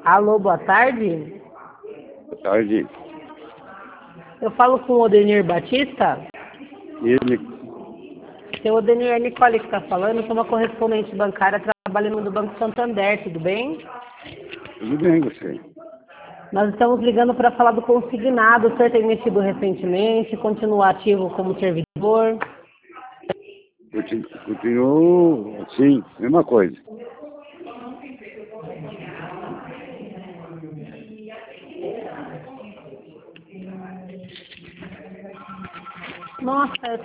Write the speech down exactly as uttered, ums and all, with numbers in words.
Alô, boa tarde. Boa tarde. Eu falo com o Odenir Batista. Ele, Seu Odenir, é Nicole que está falando. Eu sou uma correspondente bancária trabalhando no Banco Santander, tudo bem? tudo bem, você? Nós estamos ligando para falar do consignado. O senhor tem mexido recentemente, continua ativo como servidor. Continu- Continuo assim, mesma coisa. Nossa, eu